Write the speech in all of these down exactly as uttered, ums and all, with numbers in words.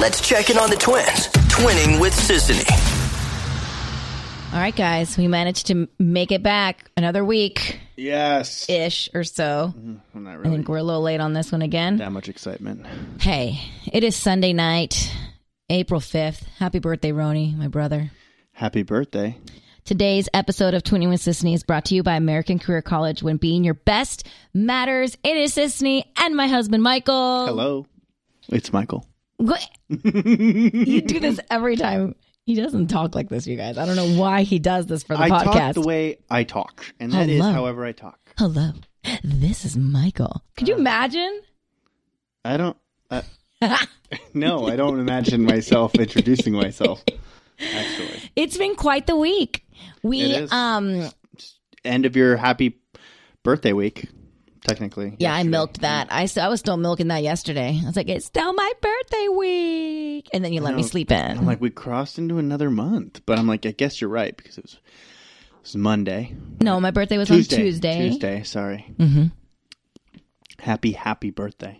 let's check in on the twins. Twinning with Sisanie. All right, guys, we managed to make it back another week. Yes. Ish or so. Mm-hmm. Not really. I think we're a little late on this one again. That much excitement. Hey, it is Sunday night, April fifth. Happy birthday, Roni, my brother. Happy birthday. Today's episode of Twinning with Sisanie is brought to you by American Career College. When being your best matters, it is Sisanie and my husband, Michael. Hello. It's Michael. What? You do this every time. He doesn't talk like this, you guys. I don't know why he does this for the I podcast. talk the way I talk, and that Hello. is however I talk. Hello, this is Michael. Could you imagine? I don't... Uh, no, I don't imagine myself introducing myself, actually. It's been quite the week. We, It is. um... End of your happy birthday week, technically. Yeah, I yesterday. milked that. I, s- I was still milking that yesterday. I was like, it's still my birthday week. And then you let me know. sleep in. I'm like, we crossed into another month. But I'm like, I guess you're right, because it was, it was Monday. No, my birthday was Tuesday. on Tuesday. Tuesday, sorry. Mm-hmm. Happy, happy birthday.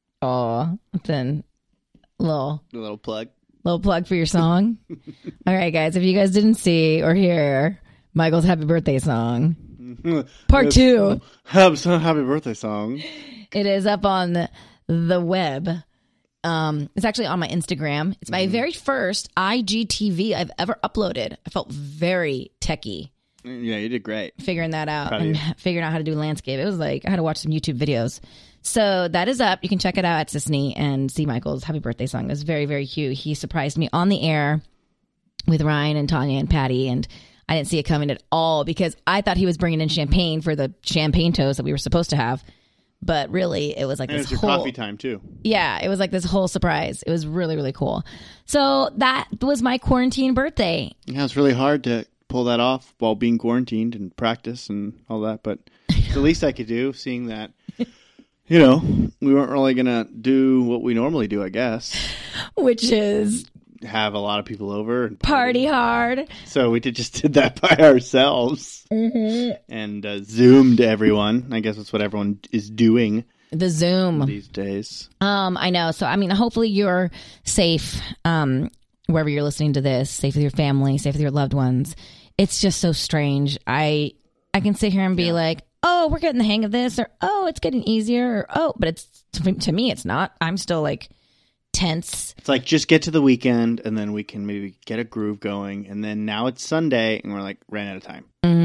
Oh, then little A little plug. little plug for your song. All right, guys, if you guys didn't see or hear Michael's happy birthday song, part two, Have some happy birthday song. it is up on the, the web. Um, it's actually on my Instagram. It's my very first I G T V I've ever uploaded. I felt very techie Yeah, you did great. figuring that out Proud of and you. figuring out how to do landscape. It was like I had to watch some YouTube videos. So that is up. You can check it out at Sisanie and see Michael's happy birthday song. It was very, very cute. He surprised me on the air with Ryan and Tanya and Patty, and I didn't see it coming at all because I thought he was bringing in champagne for the champagne toast that we were supposed to have. But really, it was like And this it's your whole coffee time, too. yeah, it was like this whole surprise. It was really, really cool. So that was my quarantine birthday. Yeah, it's really hard to pull that off while being quarantined and practice and all that. But it's the least I could do, seeing that, you know, we weren't really going to do what we normally do, I guess. Which is Have a lot of people over and party hard. So we did just did that by ourselves Mm-hmm. and uh, Zoomed everyone. I guess that's what everyone is doing The Zoom. these days. Um, I know. So, I mean, hopefully you're safe um, wherever you're listening to this, safe with your family, safe with your loved ones. It's just so strange. I I can sit here and be Yeah. like, oh, we're getting the hang of this, or oh, it's getting easier, or oh, but it's to, to me, it's not. I'm still like tense. It's like just get to the weekend and then we can maybe get a groove going. And then now it's Sunday and we're like ran out of time.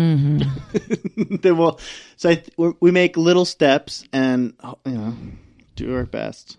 Mm-hmm. Then we'll, so I th- we're, we make little steps and you know do our best.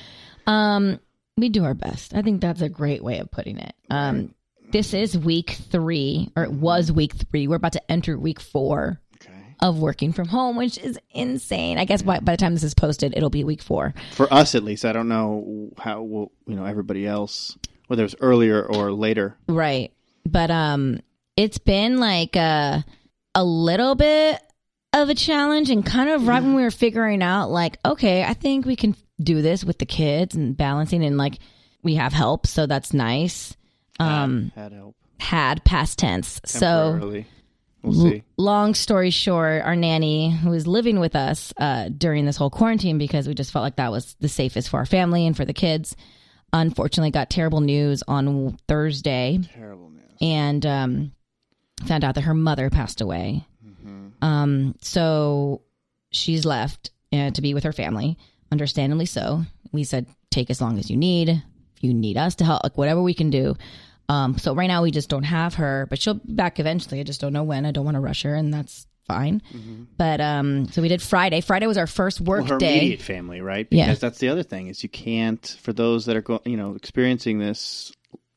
Um, we do our best. I think that's a great way of putting it. Um, this is week three, or it was week three. We're about to enter week four Okay. of working from home, which is insane. I guess by, by the time this is posted, it'll be week four. For us, at least, I don't know how we'll, you know everybody else, whether it's earlier or later. Right. But um, it's been like a, a little bit of a challenge, and kind of right when we were figuring out, like, okay, I think we can do this with the kids and balancing, and like we have help, so that's nice. Um, had, had help had past tense. So temporarily. We'll see. L- long story short, our nanny, who was living with us uh, during this whole quarantine, because we just felt like that was the safest for our family and for the kids, unfortunately got terrible news on Thursday, Terrible news. and um, found out that her mother passed away. Mm-hmm. Um, so she's left uh, to be with her family, understandably so. We said, take as long as you need. If you need us to help, like whatever we can do. Um, so right now we just don't have her, but she'll be back eventually. I just don't know when. I don't want to rush her, and that's fine. Mm-hmm. But um, so we did Friday. Friday was our first work Well, her day. immediate family, right? Because Yeah. that's the other thing is you can't, for those that are go, you know experiencing this,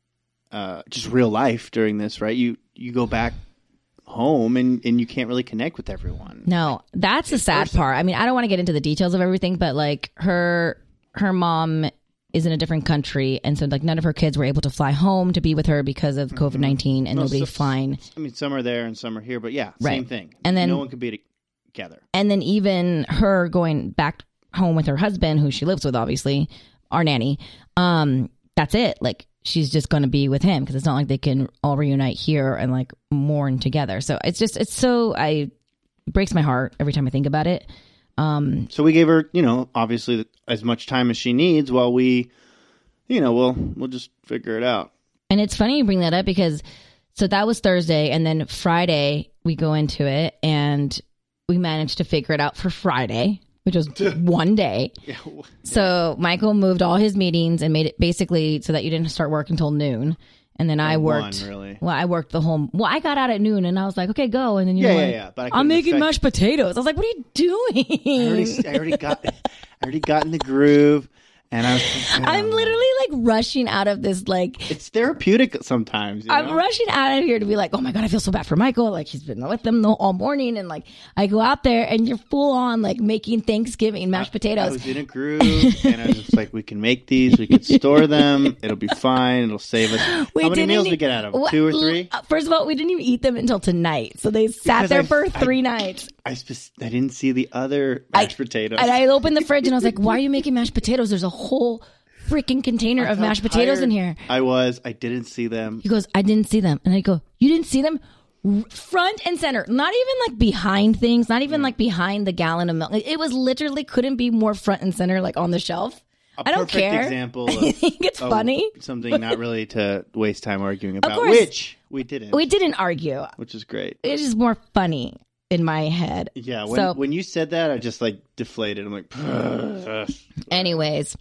uh, just real life during this, right? You you go back home and, and you can't really connect with everyone. No, that's the sad person. part. I mean, I don't want to get into the details of everything, but like her her mom is in a different country, and so like none of her kids were able to fly home to be with her because of COVID nineteen, and Well, nobody's so- flying. I mean, some are there and some are here, but yeah, Right. same thing. And then- no one could be together. And then even her going back home with her husband, who she lives with, obviously, our nanny. Um, that's it. Like she's just going to be with him, because it's not like they can all reunite here and like mourn together. So it's just it's so I it breaks my heart every time I think about it. Um, So we gave her, you know, obviously as much time as she needs while we you know, we'll we'll just figure it out. And it's funny you bring that up because, so that was Thursday, and then Friday we go into it, and we managed to figure it out for Friday, which was one day. Yeah. So Michael moved all his meetings and made it basically so that you didn't start work until noon. And then I worked. One, really. Well, I worked the whole. Well, I got out at noon, and I was like, "Okay, go." And then you're Yeah, like, yeah, yeah. But I "I'm couldn't making affect- mashed potatoes." I was like, "What are you doing?" I already, I already got, I already got in the groove, and I was. Like, I'm oh. literally like rushing out of this. Like, It's therapeutic sometimes. You I'm know? rushing out of here to be like, "Oh my god, I feel so bad for Michael." Like he's been with them the, all morning, and like I go out there, and you're full on like making Thanksgiving mashed I potatoes. was in a groove, and I was just like, "We can make these. We can store them. It'll be fine. It'll save us." We How many didn't meals e- we get out of them? What- Two or three? uh, First of all, we didn't even eat them until tonight, so they sat Because there I- for I- three nights. I spec- I didn't see the other mashed potatoes. And I opened the fridge and I was like, "Why are you making mashed potatoes? There's a whole freaking container of felt mashed potatoes in tired. here." I was. I didn't see them. He goes, "I didn't see them," and I go, "You didn't see them?" R- Front and center, not even like behind things, not even like behind the gallon of milk. Like, it was literally couldn't be more front and center, like on the shelf. A I don't perfect care. example I of think it's of funny. something not really to waste time arguing about, course. which we didn't, We didn't argue. which is great. It's just more funny in my head. Yeah, when So- when you said that, I just like deflated. I'm like, ugh. Anyways,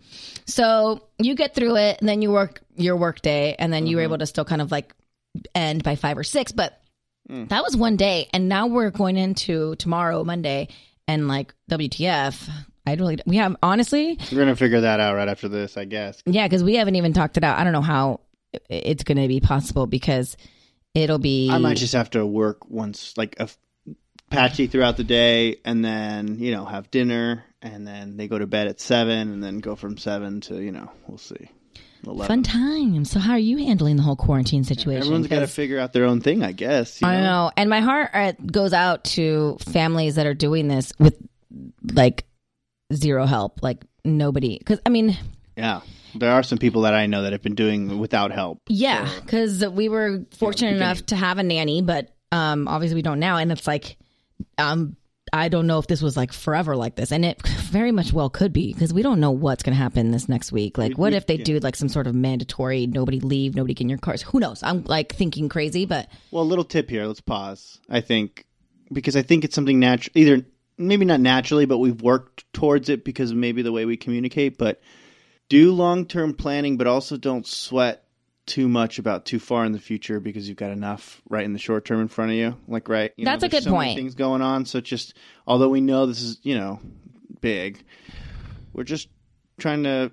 so you get through it, and then you work your work day, and then you were able to still kind of like end by five or six. But that was one day, and now we're going into tomorrow, Monday, and like W T F. I really we have honestly, we're gonna figure that out right after this, I guess. yeah, because we haven't even talked it out. I don't know how it's going to be possible because it'll be. I might just have to work once, like a patchy throughout the day, and then you know have dinner, and then they go to bed at seven, and then go from seven to you know we'll see. eleven. Fun time. So, how are you handling the whole quarantine situation? Everyone's got to 'Cause- figure out their own thing, I guess. You know? I know. And my heart uh, goes out to families that are doing this with like zero help, like nobody. Because, I mean, Yeah, there are some people that I know that have been doing without help. yeah, So, because we were fortunate beginning. enough to have a nanny, but um, obviously we don't now. And it's like, um, I don't know if this was like forever like this. And it very much well could be because we don't know what's going to happen this next week. Like, We- what we- if they yeah. do like some sort of mandatory nobody leave, nobody get in your cars? Who knows? I'm like thinking crazy, but well, a little tip here. Let's pause. I think because I think it's something natural. Either maybe not naturally, but we've worked towards it because of maybe the way we communicate. But do long term planning, but also don't sweat too much about too far in the future because you've got enough right in the short term in front of you. Like right, you That's know, a there's good so many point. things going on. So just although we know this is you know big, we're just trying to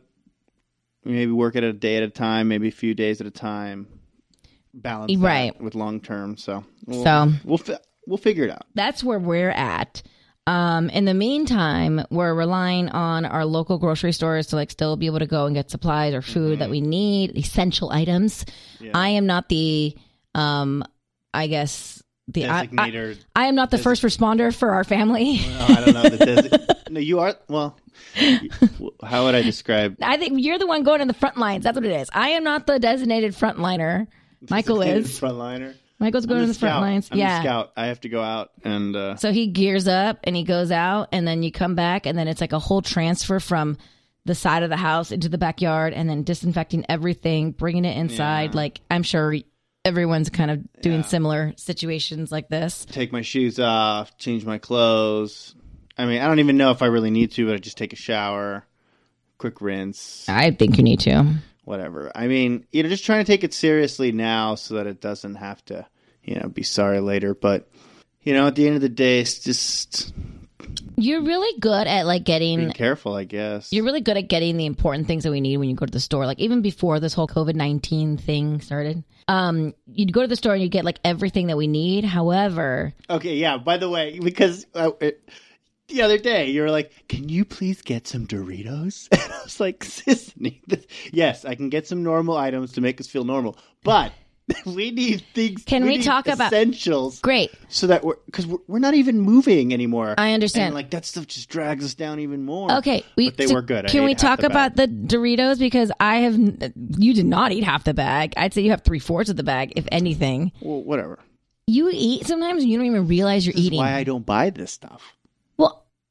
maybe work it a day at a time, maybe a few days at a time. Balance that Right. with long term. So we'll, So- we'll fi- we'll figure it out. that's where we're at. Um, in the meantime, we're relying on our local grocery stores to like still be able to go and get supplies or food Mm-hmm. that we need, essential items. I am not the, um, I guess the I, I, Designator. I am not the first responder for our family. No, I don't know. The desi- no, you are. Well, how would I describe? I think you're the one going in the front lines. That's what it is. I am not the designated frontliner. Michael is. Frontliner. Michael's going I'm in the front scout. lines. I'm yeah. the scout. I have to go out and. Uh, So he gears up and he goes out, and then you come back, and then it's like a whole transfer from the side of the house into the backyard, and then disinfecting everything, bringing it inside. Yeah. Like, I'm sure everyone's kind of doing Yeah. similar situations like this. take my shoes off, change my clothes. I mean, I don't even know if I really need to, but I just take a shower, quick rinse, I think you need to. whatever. I mean, you know, just trying to take it seriously now so that it doesn't have to, you know, be sorry later. But, you know, at the end of the day, it's just You're really good at like being getting. careful, I guess. You're really good at getting the important things that we need when you go to the store. Like even before this whole COVID nineteen thing started, um, you'd go to the store and you get like everything that we need. However, Okay, yeah. By the way, because uh, it, the other day you were like, "Can you please get some Doritos?" And I was like, "Sissany, this- yes, I can get some normal items to make us feel normal, but we need things. Can we need talk about- essentials? great. so that we're because we're, we're not even moving anymore. I understand. And like that stuff just drags us down even more. Okay, we, but they so were good. I Can ate we half talk the about bag. the Doritos? Because I have, you did not eat half the bag. I'd say you have three fourths of the bag, if anything. Well, whatever. You eat sometimes and you don't even realize you're This is eating. why I don't buy this stuff. Well,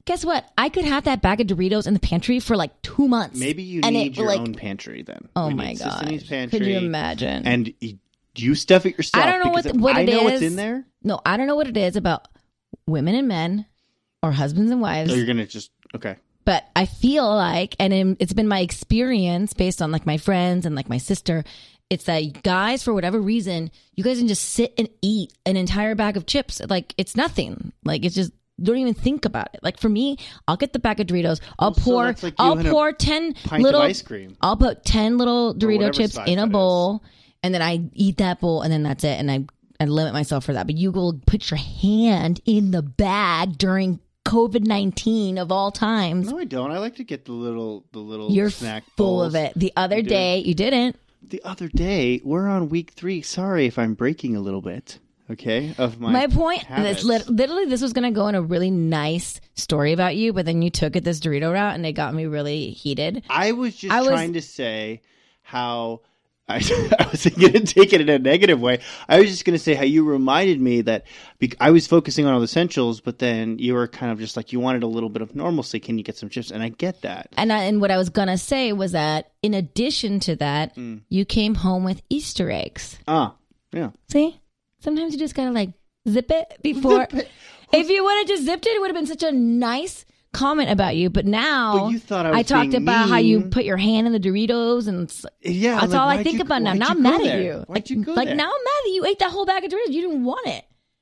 guess what? I could have that bag of Doritos in the pantry for like two months. Maybe you and need it, your like, own pantry then. Oh we my need god! Sisney's pantry. Could you imagine? And you, you stuff it yourself. I don't know what because the, what I it know is. what's in there. No, I don't know what it is about women and men, or husbands and wives. So you're gonna just okay. But I feel like, and in, it's been my experience based on like my friends and like my sister, it's that guys, for whatever reason, you guys can just sit and eat an entire bag of chips. Like it's nothing. Like it's just, don't even think about it. Like for me, I'll get the bag of Doritos. I'll Well, so pour, that's like you I'll and a pour ten pint little of ice cream. I'll put ten little Dorito whatever chips size in a that bowl, and then I eat that bowl, and then that's it. And I, I limit myself for that. But you will put your hand in the bag during COVID nineteen of all times. No, I don't. I like to get the little the little You're snack full bowls. of it. The other You do. day, you didn't. The other day, we're on week three. Sorry if I'm breaking a little bit. Okay, of my My point habits. is lit- literally this was going to go in a really nice story about you, but then you took it this Dorito route, and it got me really heated. I was just I was- trying to say how I, I wasn't going to take it in a negative way. I was just going to say how you reminded me that bec- I was focusing on all the essentials, but then you were kind of just like you wanted a little bit of normalcy. Can you get some chips? And I get that. And I, and what I was going to say was that in addition to that, Mm. you came home with Easter eggs. Ah, yeah. See? Sometimes you just got to like zip it before. Zip it. If you would have just zipped it, it would have been such a nice comment about you. But now But you thought I was talked being about how you mean. put your hand in the Doritos, and s- Yeah, that's like, all I why'd think you- about now. why'd Now you I'm go mad there? at you. Why'd Like, you go like there? now I'm mad that you ate that whole bag of Doritos. You didn't want it.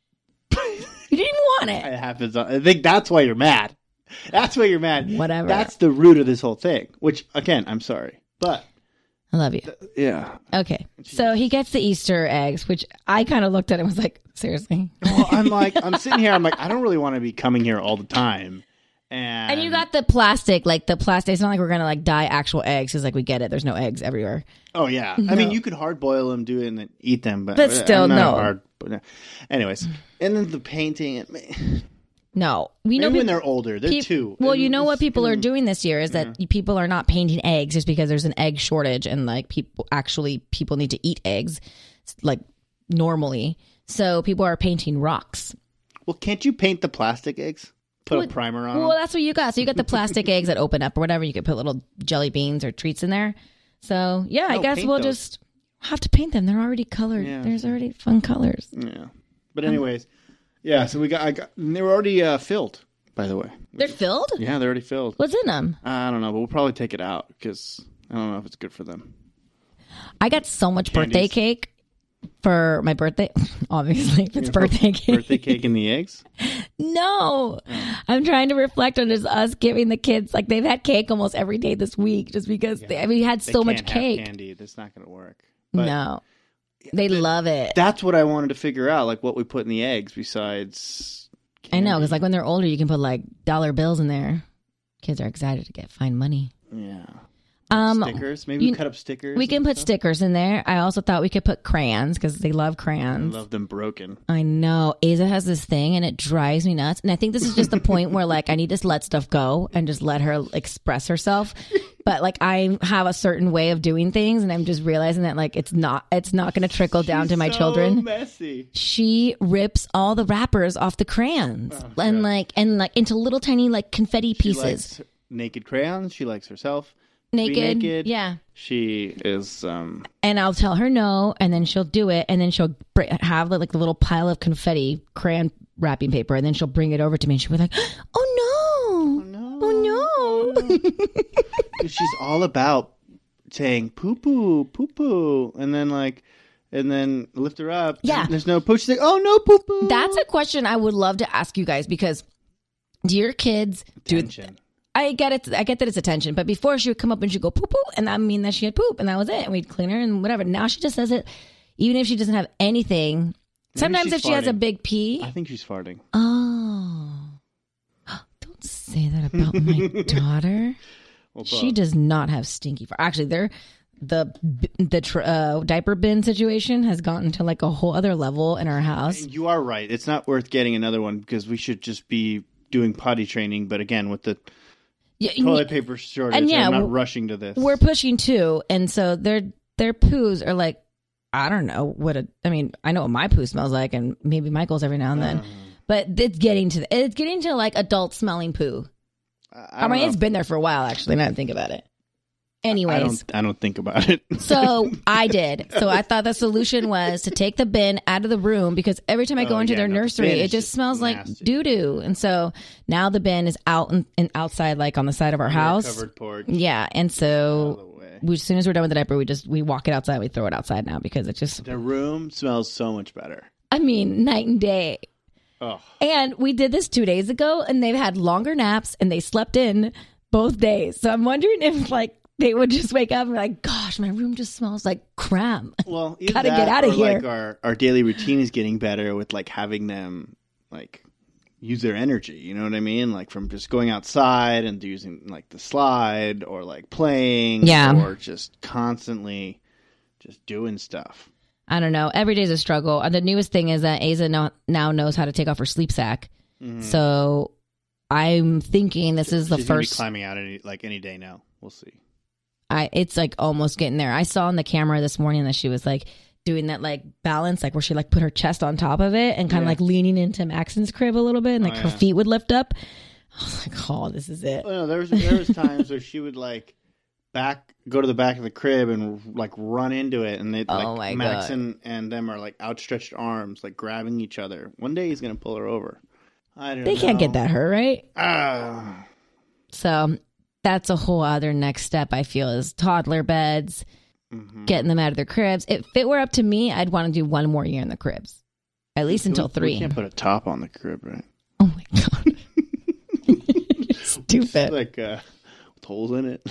You didn't want it. It happens. I think that's why you're mad. That's why you're mad. Whatever. That's the root of this whole thing. Which, again, I'm sorry, but I love you. yeah. Okay. So he gets the Easter eggs, which I kind of looked at and was like, seriously? Well, I'm like, I'm sitting here. I'm like, I don't really want to be coming here all the time. And, And you got the plastic, like the plastic. It's not like we're going to like dye actual eggs. It's like we get it. There's no eggs everywhere. Oh yeah. I No. mean, you could hard boil them, do it, and then eat them. But, But still, I'm not no. a Hard, but no. Anyways, and then the painting. It, No. We know maybe when peop- they're older, they're peop- two. Well, you And know what it's people are gonna- doing this year is that people are not painting eggs just because there's an egg shortage, and like people actually people need to eat eggs like normally. So people are painting rocks. Well, can't you paint the plastic eggs? Put Well, a primer on Well, them. that's what you got. So you got the plastic eggs that open up or whatever. You could put little jelly beans or treats in there. So yeah, I No, guess paint we'll those. just have to paint them. They're already colored. Yeah. There's already fun colors. Yeah. But anyways, yeah. So we got. I got. They were already uh, filled. By the way. They're filled? Yeah, they're already filled. What's in them? I don't know, but we'll probably take it out because I don't know if it's good for them. I got so much Candies. birthday cake for my birthday. Obviously, if it's birthday cake. Birthday cake and the eggs. No, I'm trying to reflect on just us giving the kids, like they've had cake almost every day this week just because they, I mean, we had They so much can't have cake. candy. That's not going to work. But No, they love it. that's what I wanted to figure out, like what we put in the eggs besides. I Candy. know, because like when they're older, you can put like dollar bills in there. Kids are excited to get find money. Yeah. Um, Stickers. Maybe you- we cut up stickers. we can and put stuff. stickers in there. I also thought we could put crayons because they love I crayons. love them broken. I know. Asa has this thing and it drives me nuts. And I think this is just the point where like I need to let stuff go and just let her express herself. But like I have a certain way of doing things and I'm just realizing that like it's not it's not going to trickle down to my so children. Messy. She rips all the wrappers off the crayons and like and like into little tiny like confetti She pieces. likes naked crayons. She likes herself. to be Naked. naked. Yeah. She is. um And I'll tell her no, and then she'll do it, and then she'll br- have like a little pile of confetti crayon wrapping paper, and then she'll bring it over to me, and she'll be like, "Oh no, No. oh no!" She's all about saying poo poo, poo poo, and then like, and then lift her up. Yeah. and there's no poo. She's like, oh no, poo poo. That's a question I would love to ask you guys because do your kids do? Attention. I get it. I get that it's attention, but before she would come up and she'd go poo poo, and that mean that she had poop, and that was it, and we'd clean her and whatever. Now she just says it, even if she doesn't have anything. Sometimes she's if she has a farting. big pee, I think she's farting. oh, don't say that about my daughter. Well, She Bob, does not have stinky fart. Actually, they're the the tr- uh, diaper bin situation has gotten to like a whole other level in our house. You are right. It's not worth getting another one because we should just be doing potty training. But again, with the Yeah, toilet paper shortage, and yeah, I'm not w- rushing to this. we're pushing too, and so their their poos are like, I don't know what a. I mean, I know what my poo smells like, and maybe Michael's every now and then, Uh. but it's getting to it's getting to like adult smelling poo. I, I mean, know. it's been there for a while, actually, now that I think about it. Anyways. I don't, I don't think about it. So I did. So I thought the solution was to take the bin out of the room because every time I go Oh, into yeah, their no, the nursery, bin it is just just smells like nasty. doo doo. And so now the bin is out and, and outside, like on the side of our house. Covered porch. Yeah. And Out of so the way. we, as soon as we're done with the diaper, we just, we walk it outside. We throw it outside now because it just, The room smells so much better. I mean, night and day. Oh, And we did this two days ago and they've had longer naps and they slept in both days. So I'm wondering if like they would just wake up and be like, gosh, my room just smells like crap. well, either Gotta that get outta or, here. Like our, our daily routine is getting better with like having them like use their energy. You know what I mean? Like from just going outside and using like the slide or like playing, Yeah. or just constantly just doing stuff. I don't know. Every day's a struggle. And the newest thing is that Asa no, now knows how to take off her sleep sack. Mm-hmm. So I'm thinking this is the She's gonna be first. climbing out any like any day now. We'll see. I it's like almost getting there. I saw on the camera this morning that she was like doing that like balance, like where she like put her chest on top of it and kind of Yeah. like leaning into Maxon's crib a little bit, and like Oh, her yeah. feet would lift up. I was like, oh, this is it. Well, no, there was there was times where she would like back go to the back of the crib and like run into it, and they Oh, like my Max God. and, and them are like outstretched arms, like grabbing each other. One day he's gonna pull her over. I don't. They know. can't get that hurt, right? Ah, So that's a whole other next step. I feel is toddler beds, mhm. getting them out of their cribs. If it were up to me, I'd want to do one more year in the cribs, at least until We- three. We can't put a top on the crib, right? Oh my god. Stupid. Like uh, with holes in it.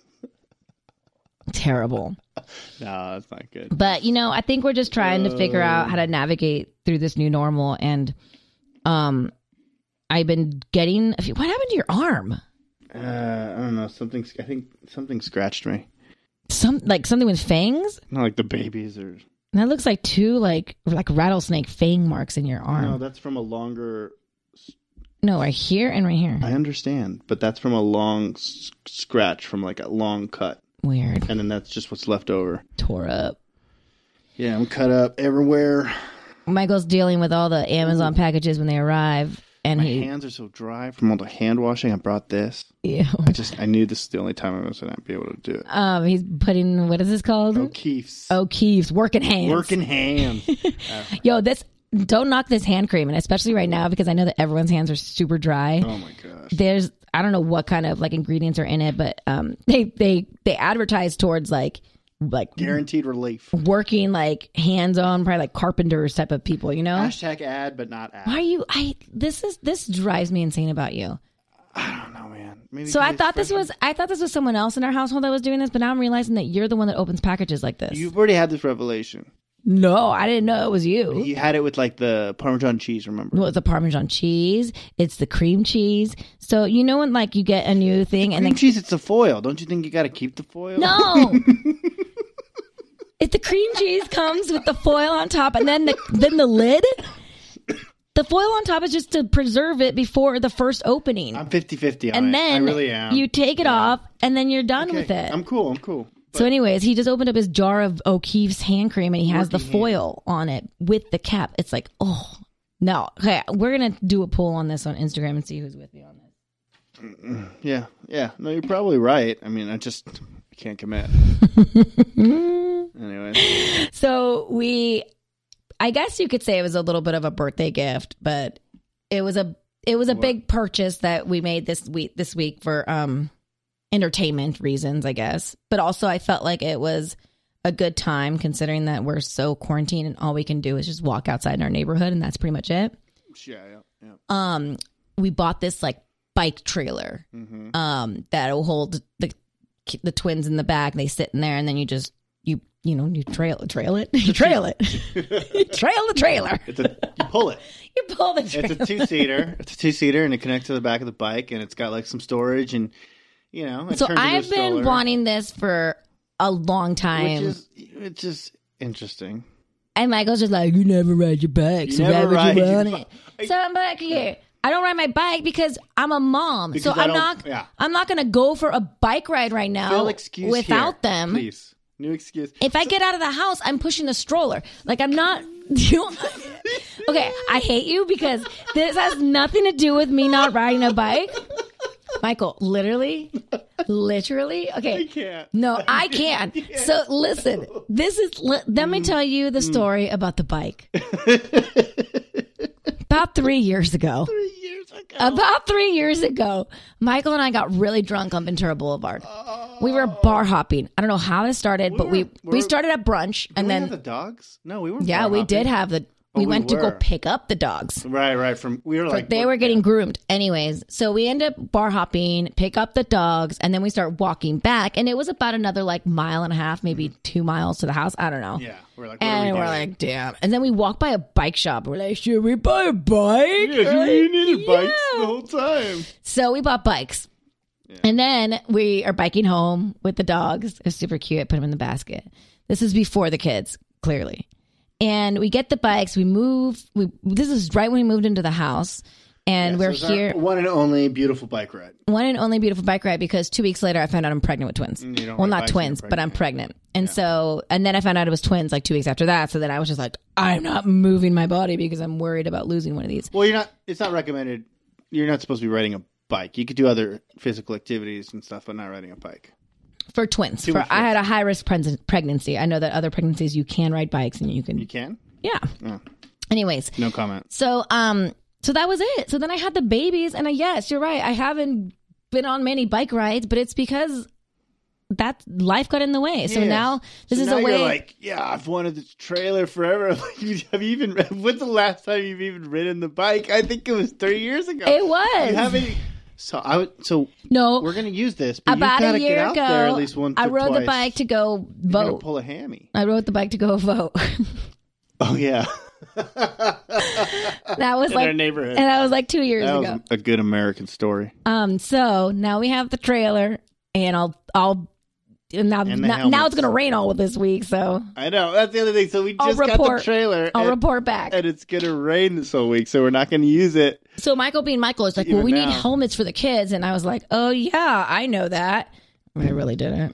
Terrible. No, that's not good. But you know, I think we're just trying to figure out how to navigate through this new normal. And um I've been getting what happened to your arm? Uh, I don't know. Something. I think something scratched me. Some like something with fangs? Not like the babies or. That looks like two like like rattlesnake fang marks in your No, arm. that's from a longer. No, right here and right here. I understand, but that's from a long s- scratch from like a long cut, Weird. and then that's just what's left over. Tore up. Yeah, I'm cut up everywhere. Michael's dealing with all the Amazon packages when they arrive, and My he hands are so dry from all the hand washing. I brought this. Ew. I just I knew this is the only time I was gonna be able to do it. um he's putting what is this called? O'Keefe's O'Keefe's working hands. working hands. Yo, this don't knock this hand cream, and especially right now because I know that everyone's hands are super dry. Oh my gosh. There's I don't know what kind of like ingredients are in it, but um they they they advertise towards like like Guaranteed relief. working like hands on, probably like carpenters type of people, you know? Hashtag ad, but not ad. Why are you? I this is this drives me insane about you. I don't know, man. Maybe So I because thought this French- was I thought this was someone else in our household that was doing this, but now I'm realizing that you're the one that opens packages like this. You've already had this revelation. No, I didn't know it was you. You had it with like the Parmesan cheese. Remember? Well, it's the Parmesan cheese. It's the cream cheese. So you know when like you get a new thing and Cream then cheese. It's the foil. Don't you think you got to keep the foil? no, if the cream cheese comes with the foil on top and then the then the lid, the foil on top is just to preserve it before the first opening, I'm fifty-fifty on and it. then I really am. you take it Yeah. off and then you're done Okay, with it. I'm cool. I'm cool. So, anyways, he just opened up his jar of O'Keefe's hand cream and he has the Working foil on it with the cap. It's like, oh, no. Okay, we're going to do a poll on this on Instagram and see who's with me on this. Yeah, yeah. No, you're probably right. I mean, I just I can't commit. Anyway, So, we, I guess you could say it was a little bit of a birthday gift, but it was a, it was a What? big purchase that we made this week, this week for, um, entertainment reasons, I guess. But also I felt like it was a good time considering that we're so quarantined and all we can do is just walk outside in our neighborhood and that's pretty much it. yeah, yeah, yeah. Um, we bought this like bike trailer Mm-hmm. um that will hold the the twins in the back. They sit in there and then you just you you know you trail trail it you trail it you trail the trailer. It's a you pull it. You pull the trailer. It's a two seater. It's a two seater, and it connects to the back of the bike, and it's got like some storage, and you know. It So turns into a I've been stroller, wanting this for a long time. which is it's just interesting. And Michael's just like, you never ride your bike, You so why never would ride you your want bike. it? So I'm like, here, I don't ride my bike because I'm a mom. Because so I I'm don't- not, yeah. I'm not going to go for a bike ride right now Full excuse without here, them. please. New excuse. If I get out of the house, I'm pushing the stroller. Like I'm not. You, okay, I hate you because this has nothing to do with me not riding a bike. Michael, literally, literally. Okay. I can't. No, I can. So listen, this is, let me tell you the story about the bike. About three years ago. Three years ago. About three years ago, Michael and I got really drunk on Ventura Boulevard. We were bar hopping. I don't know how this started, but we, were- we started at brunch Did and we then, have the dogs? No, we weren't. yeah, bar we hopping. did have the, Oh, we we went to go were. pick up the dogs. Right, right. From we were like They what- were getting groomed. Anyways, so we end up bar hopping, pick up the dogs, and then we start walking back. And it was about another like mile and a half, maybe two miles to the house. I don't know. Yeah, we're like, what And are we we're doing? like, damn. And then we walk by a bike shop. We're like, should we buy a bike? Yeah, We're we like, needed bikes yeah. the whole time. So we bought bikes. And then we are biking home with the dogs. It was super cute. I put them in the basket. This is before the kids, clearly. And we get the bikes. We move. We This is right when we moved into the house. And Yeah, we're so it's our here. one and only beautiful bike ride. One and only beautiful bike ride because two weeks later I found out I'm pregnant with twins. You don't Well, ride not bikes when twins, you're but I'm pregnant. pregnant. And so, and then I found out it was twins like two weeks after that. So then I was just like, I'm not moving my body because I'm worried about losing one of these. Well, you're not. It's not recommended. You're not supposed to be riding a bike. You could do other physical activities and stuff, but not riding a bike. For twins. Too For, much I risk. had a high risk pre- pregnancy. I know that other pregnancies you can ride bikes and you can. You can. Yeah. Oh, Anyways. no comment. So, um, so that was it. So then I had the babies, and I, yes, you're right. I haven't been on many bike rides, but it's because that life got in the way. So Yeah. now this So is now a way. You're like, yeah, I've wanted this trailer forever. Like, you- have you even? When's the last time you've even ridden the bike? I think it was three years ago. It was. You haven't. So I would. So no, we're gonna use this. But about you've gotta a year get out ago, there at least once I or rode twice. the bike to go You're gonna vote. pull a hammy. I rode the bike to go vote. Oh yeah. That was In like, our neighborhood. and that was like two years That ago. was a good American story. Um, so now we have the trailer, and I'll, I'll, and now, And the now, now helmets. it's gonna rain all this week. So I know that's the other thing. So we I'll just got report. the trailer. I'll and, report back. and it's gonna rain this whole week, so we're not gonna use it. So Michael being Michael is like, Even well, we need now. helmets for the kids, and I was like, oh yeah, I know that. I really didn't.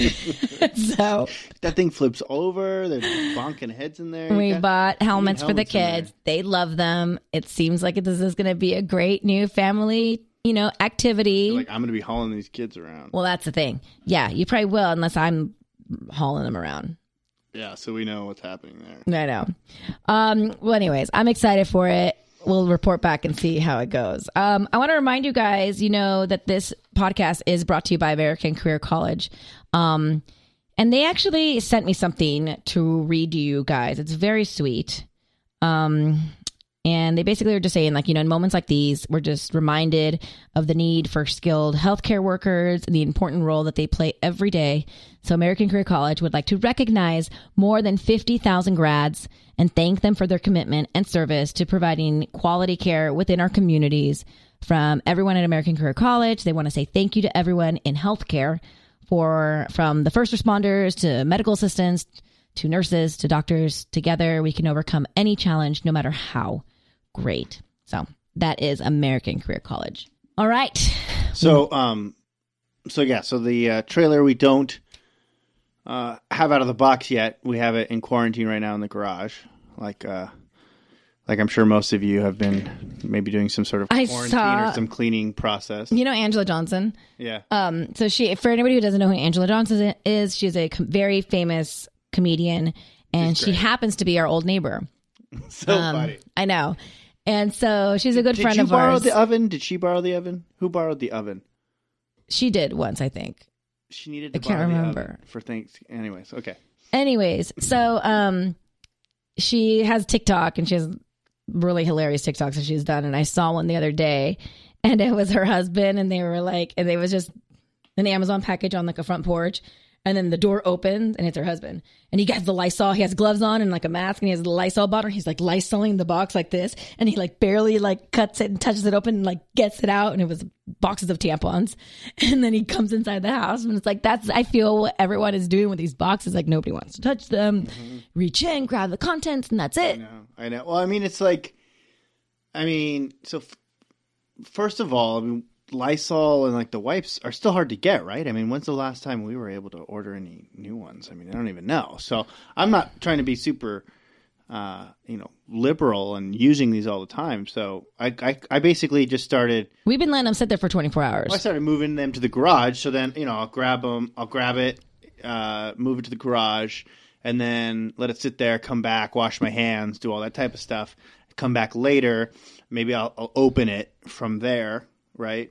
So That thing flips over. There's bonking heads in there. we You got- bought helmets for the helmets in there. kids. They love them. It seems like this is going to be a great new family, you know, activity. Like I'm gonna be hauling these kids around. Well, that's the thing. Yeah, you probably will, unless I'm hauling them around. Yeah, so we know what's happening there. I know. Um, well, anyways, I'm excited for it. We'll report back and see how it goes. Um, I want to remind you guys, you know, that this podcast is brought to you by American Career College. Um, and they actually sent me something to read to you guys. It's very sweet. Um, and they basically are just saying, like, you know, in moments like these, we're just reminded of the need for skilled healthcare workers and the important role that they play every day. So American Career College would like to recognize more than fifty thousand grads and thank them for their commitment and service to providing quality care within our communities. From everyone at American Career College, they want to say thank you to everyone in healthcare, for from the first responders to medical assistants to nurses to doctors. Together, we can overcome any challenge, no matter how great. So that is American Career College. All right. So, um, so yeah, so the uh, trailer we don't uh, have out of the box yet. We have it in quarantine right now in the garage. Like, uh, like I'm sure most of you have been maybe doing some sort of I quarantine saw- or some cleaning process. You know Angela Johnson? Yeah. Um, so she, for anybody who doesn't know who Angela Johnson is, she's a com- very famous comedian, and She's she great. happens to be our old neighbor. so Um, funny. I know. And so she's a good Did friend you of borrow ours. the oven? Did she borrow the oven? Who borrowed the oven? She did once, I think. She needed to I can't borrow the remember. oven for things. Anyways, okay. Anyways, so um, she has TikTok, and she has really hilarious TikToks that she's done. And I saw one the other day, and it was her husband, and they were like, and it was just an Amazon package on like a front porch. And then the door opens, and it's her husband. And he has the Lysol. He has gloves on and like a mask, and he has the Lysol bottle. He's like Lysoling the box like this, and he like barely like cuts it and touches it open and like gets it out. And it was boxes of tampons. And then he comes inside the house, and it's like, that's, I feel what everyone is doing with these boxes. Like nobody wants to touch them. Mm-hmm. Reach in, grab the contents, and that's it. I know. I know. Well, I mean, it's like, I mean, so f- first of all, I mean, Lysol and like the wipes are still hard to get, right? I mean, when's the last time we were able to order any new ones? I mean, I don't even know. So I'm not trying to be super uh, you know, liberal and using these all the time. So I, I, I basically just started. We've been letting them sit there for twenty-four hours. Well, I started moving them to the garage. So then, you know, I'll grab them, I'll grab it, uh, move it to the garage, and then let it sit there, come back, wash my hands, do all that type of stuff. Come back later. Maybe I'll, I'll open it from there, right?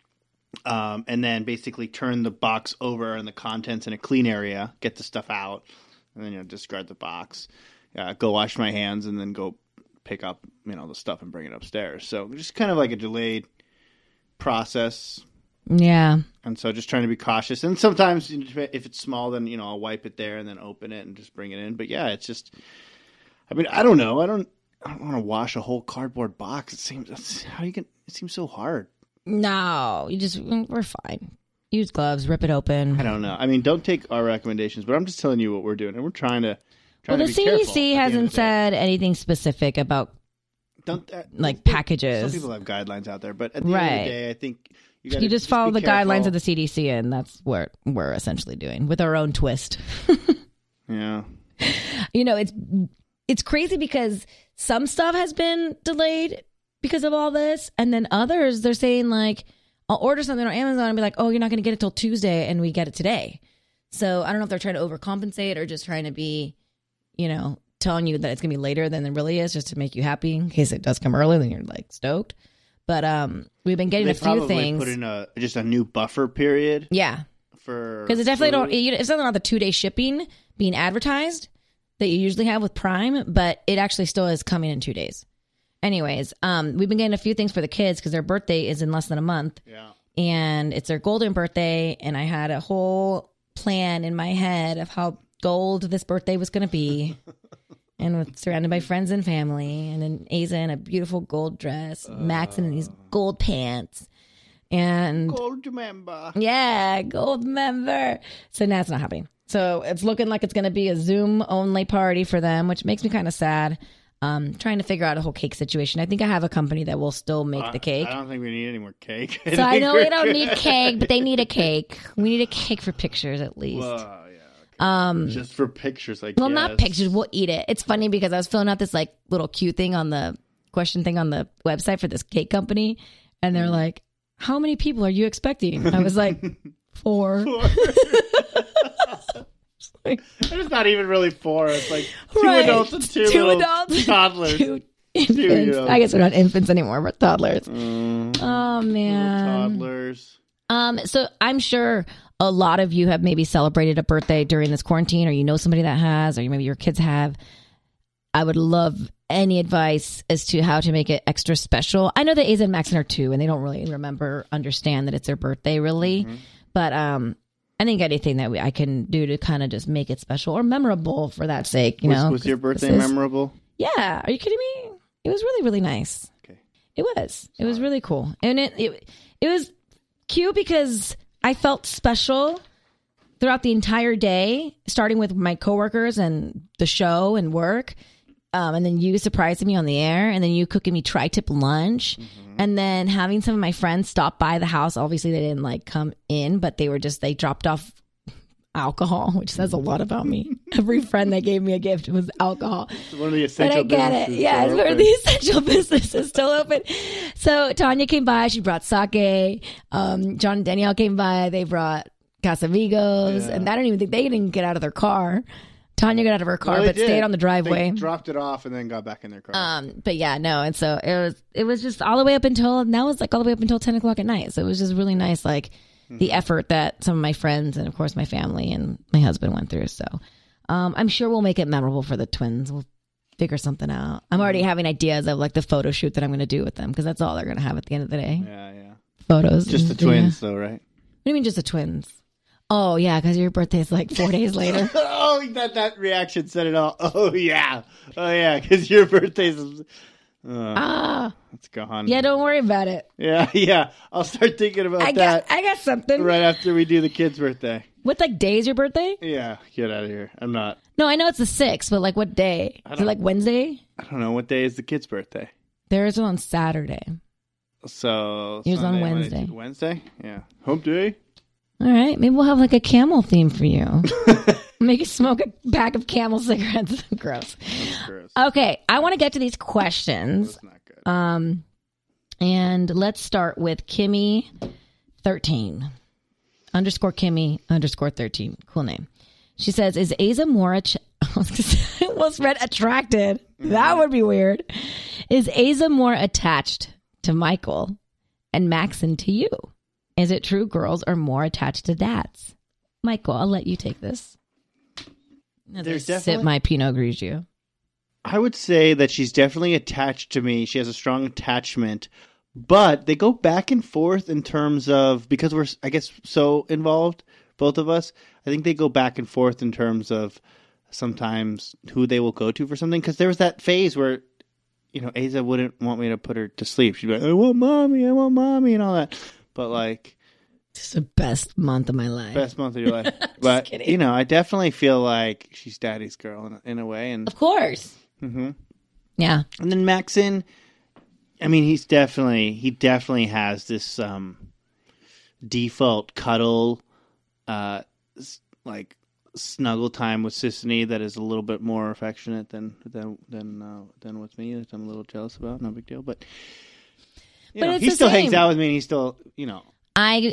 Um, and then basically turn the box over and the contents in a clean area, get the stuff out, and then, you know, discard the box, uh, go wash my hands, and then go pick up, you know, the stuff and bring it upstairs. So just kind of like a delayed process. Yeah. And so just trying to be cautious. And sometimes if it's small, then, you know, I'll wipe it there and then open it and just bring it in. But yeah, it's just, I mean, I don't know. I don't, I don't want to wash a whole cardboard box. It seems, how you can, it seems so hard. No, you just, we're fine. Use gloves, rip it open. I don't know. I mean, don't take our recommendations, but I'm just telling you what we're doing. And we're trying to, trying well, to the be C D C careful hasn't said anything specific about don't, uh, like some packages. people have guidelines out there, but at the Right. end of the day, I think you, gotta You just follow be the careful. guidelines of the C D C, and that's what we're essentially doing with our own twist. Yeah. You know, it's it's crazy because some stuff has been delayed because of all this, and then others, they're saying like, I'll order something on Amazon and be like, oh, you're not going to get it till Tuesday, and we get it today. So I don't know if they're trying to overcompensate or just trying to be, you know, telling you that it's going to be later than it really is, just to make you happy in case it does come early, then you're like stoked. But um, we've been getting They a few probably things. put in a just a new buffer period. Yeah, for because it definitely food. don't. It, it's not the two day shipping being advertised that you usually have with Prime, but it actually still is coming in two days. Anyways, um, we've been getting a few things for the kids because their birthday is in less than a month. Yeah. And it's their golden birthday, and I had a whole plan in my head of how gold this birthday was going to be. And with, surrounded by friends and family, and then Aza in a beautiful gold dress, uh, Max in these gold pants. And gold member. Yeah, gold member. So now it's not happening. So it's looking like it's going to be a Zoom only party for them, which makes me kind of sad. Um, trying to figure out a whole cake situation. I think I have a company that will still make uh, the cake. I don't think we need any more cake. So I know we don't need cake, but they need a cake. We need a cake for pictures at least. Well, yeah, okay. Um, just for pictures, I well, guess. not pictures. We'll eat it. It's funny because I was filling out this like little cute thing on the question thing on the website for this cake company, and they're like, "How many people are you expecting?" I was like, four. Four. It's not even really four. It's like two right. adults and two, two little adults, toddlers. Two infants. Two, you know. I guess we're not infants anymore, but toddlers. Um, oh man, toddlers. Um, so I'm sure a lot of you have maybe celebrated a birthday during this quarantine, or you know somebody that has, or maybe your kids have. I would love any advice as to how to make it extra special. I know that Aza and Maxon are two, and they don't really remember, understand that it's their birthday, really. Mm-hmm. But um. I think anything that we, I can do to kind of just make it special or memorable for that sake, you was, know. Was your birthday is, memorable? Yeah. Are you kidding me? It was really, really nice. Okay. It was. It was really cool. And it, it, it was cute because I felt special throughout the entire day, starting with my coworkers and the show and work. Um, and then you surprising me on the air, and then you cooking me tri-tip lunch, mm-hmm. and then having some of my friends stop by the house. Obviously, they didn't like come in, but they were just, they dropped off alcohol, which says a lot about me. Every friend that gave me a gift was alcohol. It's one of the essential but I get it. Yeah, it's one of the essential businesses still open. So Tanya came by. She brought sake. Um, John and Danielle came by. They brought Casamigos, yeah. and I don't even think they didn't get out of their car. Tanya got out of her car, well, but did. stayed on the driveway. They dropped it off and then got back in their car. Um, but yeah, no, and so it was. It was just all the way up until now. It's like all the way up until ten o'clock at night. So it was just really nice, like mm-hmm. the effort that some of my friends and of course my family and my husband went through. So um, I'm sure we'll make it memorable for the twins. We'll figure something out. I'm already having ideas of like the photo shoot that I'm going to do with them because that's all they're going to have at the end of the day. Yeah, yeah. Photos. Just and, the twins, yeah. though, right? What do you mean, just the twins? Oh, yeah, because your birthday is like four days later. oh, that that reaction said it all. Oh, yeah. Oh, yeah, because your birthday's... Uh, ah. Let's go on. Yeah, don't worry about it. Yeah, yeah. I'll start thinking about I that. Got, I got something. Right after we do the kid's birthday. What, like, day is your birthday? Yeah, get out of here. I'm not. No, I know it's the sixth, but, like, what day? Is it, like, Wednesday? I don't know. What day is the kid's birthday? Theirs is on Saturday. So... Yours on Sunday, Wednesday. Wednesday? Yeah. Hump day? All right. Maybe we'll have like a camel theme for you. Make you smoke a pack of Camel cigarettes. Gross. gross. Okay, I want to get to these questions. That's not good. Um, and let's start with Kimmy thirteen underscore Kimmy underscore thirteen. Cool name. She says, "Is Aza more att- almost read attracted? That would be weird. Is Aza more attached to Michael and Maxon to you? Is it true girls are more attached to dads?" Michael, I'll let you take this. There's Sip definitely. my Pinot Grigio. I would say that she's definitely attached to me. She has a strong attachment, but they go back and forth in terms of, because we're, I guess, so involved, both of us. I think they go back and forth in terms of sometimes who they will go to for something. Because there was that phase where, you know, Aza wouldn't want me to put her to sleep. She'd be like, I want mommy, I want mommy, and all that. But like, It's the best month of my life. best month of your life. But, kidding. you know, I definitely feel like she's daddy's girl in a, in a way. And Of course. Mhm. Yeah. And then Maxon, I mean, he's definitely he definitely has this um, default cuddle, uh, s- like snuggle time with Sissany that is a little bit more affectionate than than than uh, than with me. That I'm a little jealous about. No big deal, but you But know, it's he the still hangs same. out with me. And he still, you know, I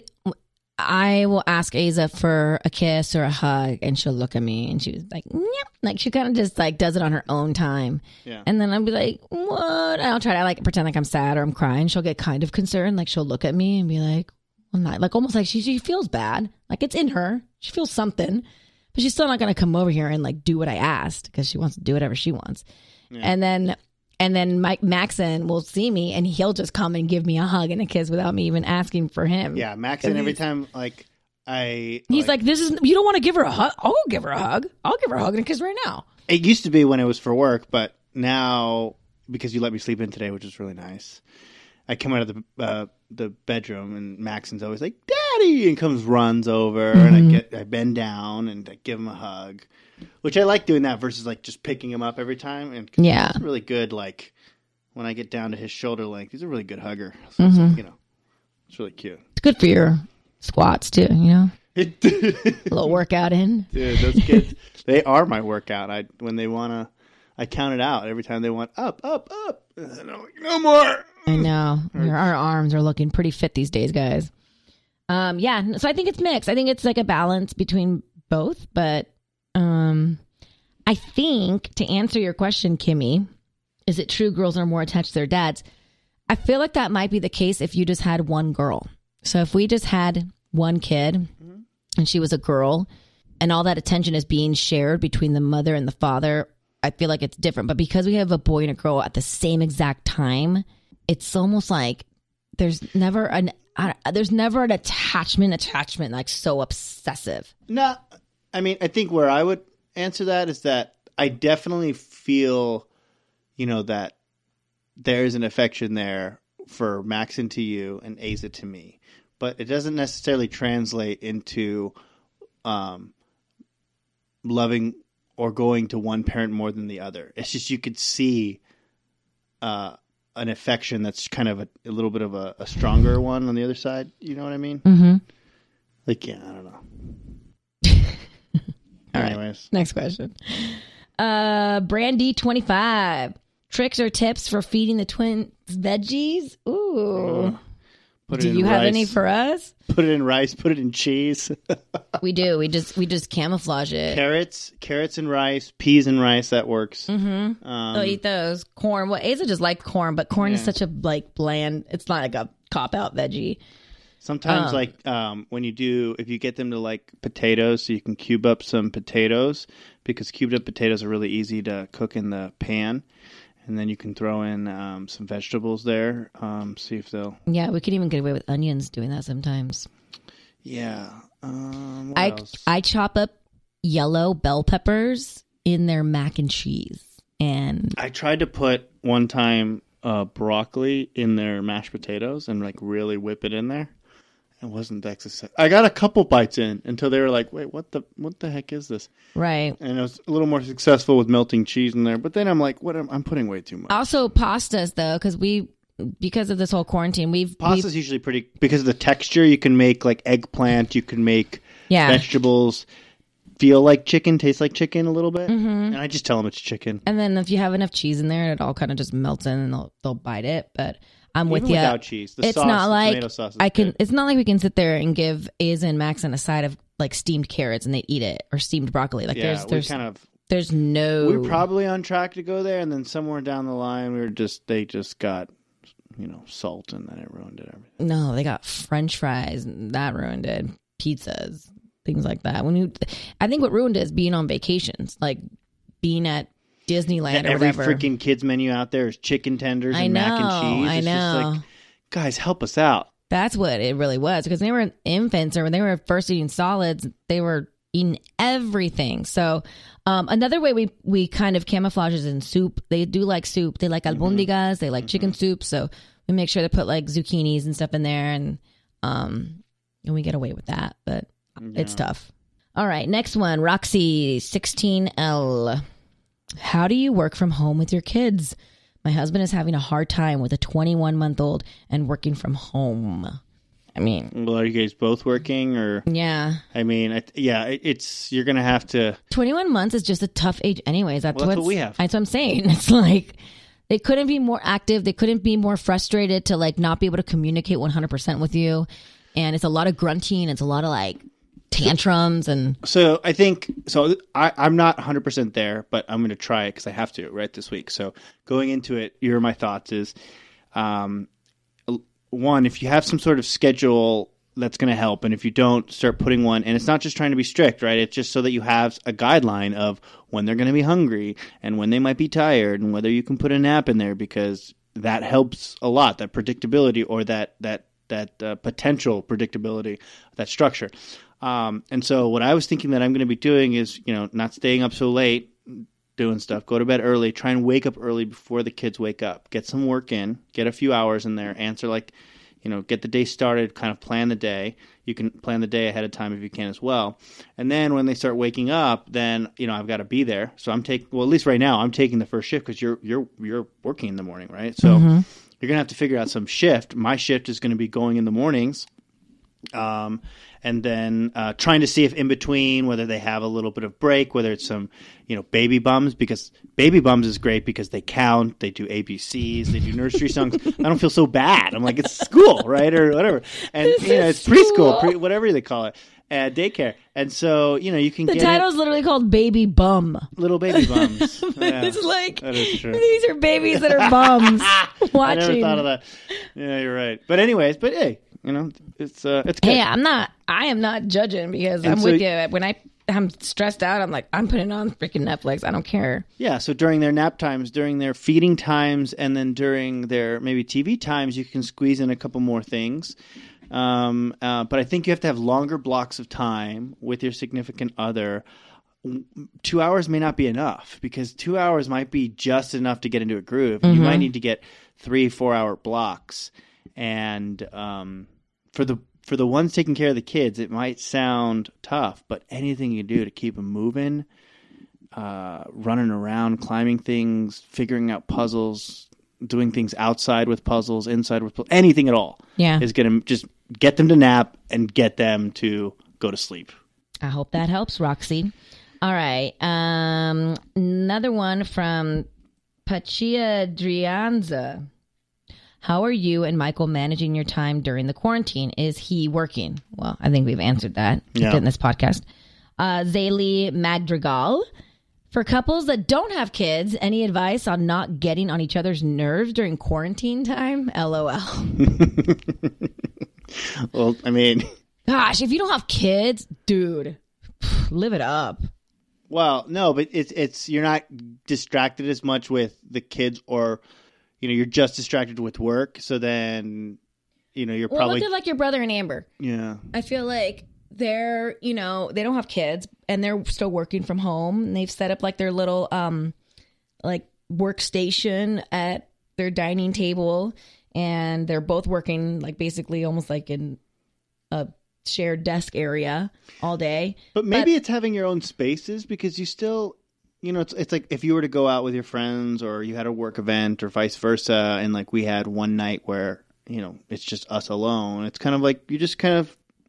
I will ask Aza for a kiss or a hug, and she'll look at me, and she was like, "Yep," like she kind of just like does it on her own time. yeah. And then I'll be like, "What?" And I'll try to like pretend like I'm sad or I'm crying. She'll get kind of concerned, like she'll look at me and be like, "I'm not," like almost like she she feels bad, like it's in her. She feels something, but she's still not gonna come over here and like do what I asked because she wants to do whatever she wants. And then. And then Mike Maxon will see me, and he'll just come and give me a hug and a kiss without me even asking for him. Yeah, Maxon, every time, like, I... He's like, "This is you don't want to give her a hug? I'll go give her a hug. I'll give her a hug and a kiss right now." It used to be when it was for work, but now, because you let me sleep in today, which is really nice, I come out of the uh, the bedroom, and Maxon's always like, "Daddy!" and comes, runs over, Mm-hmm. and I get I bend down, and I give him a hug, which I like doing that versus, like, just picking him up every time. And Yeah. he's really good, like, when I get down to his shoulder length, he's a really good hugger. So it's, Mm-hmm. you know, it's really cute. It's good for your squats too, you know, It, a little workout in. Dude, those kids, they are my workout. I when they want to, I count it out every time they want up, up, up. And I'm like, no more. I know your our arms are looking pretty fit these days, guys. Um, yeah, so I think it's mixed. I think it's like a balance between both, but um, I think to answer your question, Kimmy, is it true girls are more attached to their dads? I feel like that might be the case if you just had one girl. So if we just had one kid and she was a girl and all that attention is being shared between the mother and the father, I feel like it's different. But because we have a boy and a girl at the same exact time, it's almost like there's never an I, there's never an attachment attachment like so obsessive. No, I mean, I think where I would answer that is that I definitely feel, you know, that there's an affection there for Maxon to you and Aza to me, but it doesn't necessarily translate into um, loving or going to one parent more than the other. It's just you could see uh, an affection that's kind of a, a little bit of a, a stronger one on the other side. You know what I mean? Mm-hmm. Like, yeah, I don't know. All right. Anyways. Next question. Uh, Brandy twenty-five. Tricks or tips for feeding the twins veggies? Ooh. Put it Do in you have rice. any for us? Put it in rice. Put it in cheese. We do. We just we just camouflage it. carrots, carrots and rice, peas and rice. That works. Mm-hmm. Um, They'll eat those. Corn. Well, Aza just likes corn, but corn is Yeah. such a like bland. It's not like a cop out veggie. Sometimes, Um, like um, when you do, if you get them to like potatoes, so you can cube up some potatoes because cubed up potatoes are really easy to cook in the pan, and then you can throw in um, some vegetables there. Um, see if they'll. Yeah, we could even get away with onions doing that sometimes. Yeah. Um, what I else? I chop up yellow bell peppers in their mac and cheese, and I tried to put one time uh, broccoli in their mashed potatoes and like really whip it in there. It wasn't that successful. I got a couple bites in until they were like, "Wait, what the what the heck is this?" right. And it was a little more successful with melting cheese in there. But then I'm like, "What? Am, I'm putting way too much." Also pastas though, because we because of this whole quarantine, we've Pasta's we've, usually pretty because of the texture. You can make like eggplant. You can make yeah vegetables. feel like chicken, taste like chicken a little bit. Mm-hmm. And I just tell them it's chicken. And then if you have enough cheese in there, it all kind of just melts in and they'll they'll bite it. But I'm with Even you. without cheese, the it's sauce, not the like tomato sauce is I can. good. It's not like we can sit there and give Aza and Max a side of like steamed carrots and they eat it, or steamed broccoli. Like Yeah, there's we there's kind of there's no. we were probably on track to go there, and then somewhere down the line, we were just they just got you know salt, and then it ruined it everything. No, they got French fries and that ruined it. Pizzas, things like that. When you, I think what ruined it is being on vacations, like being at Disneyland And or every whatever. freaking kids menu out there is chicken tenders and I mac and know, cheese. I It's know. just like, guys, help us out. That's what it really was, because when they were infants or when they were first eating solids, they were eating everything. So um, another way we, we kind of camouflage is in soup. They do like soup. They like albondigas. Mm-hmm. They like mm-hmm. chicken soup. So we make sure to put like zucchinis and stuff in there, and um, and we get away with that. But yeah. It's tough. All right, next one, Roxy sixteen L. How do you work from home with your kids? My husband is having a hard time with a twenty-one month old and working from home. I mean, well, are you guys both working, or? Yeah. I mean, I, yeah, it, it's you're gonna have to. twenty-one months is just a tough age, anyways. That's, well, that's what we have. That's what I'm saying. It's like they couldn't be more active. They couldn't be more frustrated to like not be able to communicate one hundred percent with you. And it's a lot of grunting. It's a lot of like tantrums and. So I think so. I, I'm not one hundred percent there, but I'm going to try it because I have to right this week. So going into it, here are my thoughts: is um, one, if you have some sort of schedule, that's going to help, and if you don't, start putting one. And it's not just trying to be strict, right? It's just so that you have a guideline of when they're going to be hungry and when they might be tired, and whether you can put a nap in there, because that helps a lot. That predictability, or that that that uh, potential predictability, that structure. Um, and so what I was thinking that I'm going to be doing is, you know, not staying up so late, doing stuff, go to bed early, try and wake up early before the kids wake up, get some work in, get a few hours in there, answer like, you know, get the day started, kind of plan the day. You can plan the day ahead of time if you can as well. And then when they start waking up, then, you know, I've got to be there. So I'm taking, well, at least right now I'm taking the first shift because you're, you're, you're working in the morning, right? So mm-hmm. you're going to have to figure out some shift. My shift is going to be going in the mornings. Um, and then uh, trying to see if in between, whether they have a little bit of break, whether it's some, you know, baby bums, because baby bums is great because they count, they do A B Cs, they do nursery songs. I don't feel so bad. I'm like, it's school, right? Or whatever. And, this you know, it's school. preschool, pre- whatever they call it, uh, daycare. And so, you know, you can the get The title's literally called Baby Bum. Little baby bums. Yeah, it's like, that is true. These are babies that are bums watching. I never thought of that. Yeah, you're right. But anyways, but hey, you know, it's uh, it's good. Hey, I'm not. I am not judging because And I'm so- with you. When I I'm stressed out, I'm like, I'm putting on freaking Netflix. I don't care. Yeah, so during their nap times, during their feeding times, and then during their maybe T V times, you can squeeze in a couple more things. Um, uh, but I think you have to have longer blocks of time with your significant other. Two hours may not be enough, because two hours might be just enough to get into a groove. Mm-hmm. You might need to get three, four hour blocks. And um, for the for the ones taking care of the kids, it might sound tough, but anything you do to keep them moving, uh, running around, climbing things, figuring out puzzles, doing things outside with puzzles, inside with puzzles, anything at all, yeah, is going to just get them to nap and get them to go to sleep. I hope that helps, Roxy. All right. Um, another one from Pachia Drianza. How are you and Michael managing your time during the quarantine? Is he working? Well, I think we've answered that yeah. in this podcast. Uh, Zaylee Madrigal. For couples that don't have kids, any advice on not getting on each other's nerves during quarantine time? LOL. Well, I mean... Gosh, if you don't have kids, dude, live it up. Well, no, but it's it's you're not distracted as much with the kids, or... You know, you're just distracted with work, so then, you know, you're well, probably... look at like your brother and Amber. Yeah. I feel like they're, you know, they don't have kids, and they're still working from home, and they've set up like their little, um, like, workstation at their dining table, and they're both working, like, basically almost like in a shared desk area all day. But maybe but, it's having your own spaces, because you still... You know, it's it's like if you were to go out with your friends, or you had a work event, or vice versa, and like we had one night where, you know, it's just us alone. It's kind of like you just kind of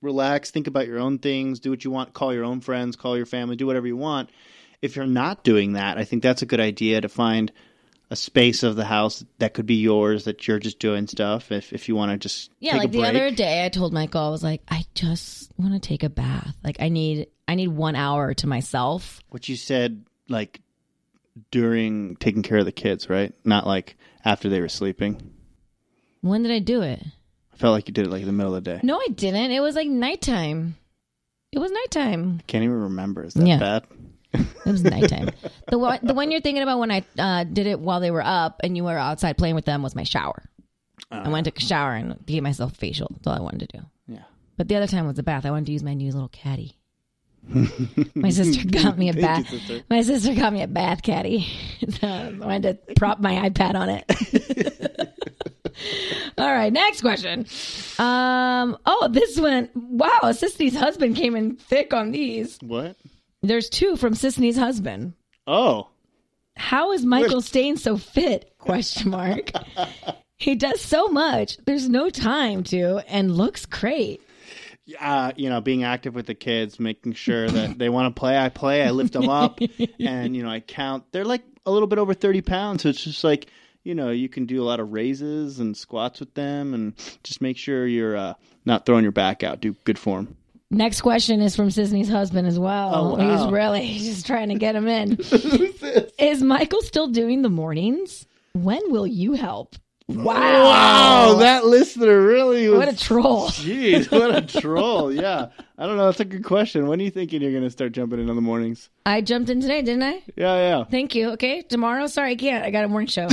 relax, think about your own things, do what you want, call your own friends, call your family, do whatever you want. If you're not doing that, I think that's a good idea to find a space of the house that could be yours, that you're just doing stuff. If if you want to just yeah, take like a the break. other day, I told Michael, I was like, I just want to take a bath. Like I need, I need one hour to myself. What you said, like during taking care of the kids, right? Not like after they were sleeping. When did I do it? I felt like you did it like in the middle of the day. No, I didn't. It was like nighttime. It was nighttime. I can't even remember. Is that Yeah. bad? It was nighttime. the one, the one you're thinking about when I uh, did it while they were up and you were outside playing with them was my shower. Uh, I went to shower and gave myself a facial. That's all I wanted to do. Yeah. But the other time was the bath. I wanted to use my new little caddy. My sister got me a Thank bath. you, sister. My sister got me a bath caddy. So I wanted to prop my iPad on it. All right, next question. Um, oh, this one. Wow, Sisney's husband came in thick on these. What? There's two from Sisney's husband. Oh. How is Michael staying so fit? Question mark. He does so much. There's no time to, and looks great. Uh, you know, being active with the kids, making sure that they want to play. I play. I lift them up, and you know, I count. They're like a little bit over thirty pounds, so it's just like, you know, you can do a lot of raises and squats with them, and just make sure you're uh, not throwing your back out. Do good form. Next question is from Sisney's husband as well. Oh, wow. He's really he's just trying to get him in. Is Michael still doing the mornings? When will you help? Wow. Wow, that listener really was... What a troll. Jeez, what a troll. Yeah. I don't know. That's a good question. When are you thinking you're going to start jumping in on the mornings? I jumped in today, didn't I? Yeah, yeah. Thank you. Okay. Tomorrow, sorry, I can't. I got a morning show.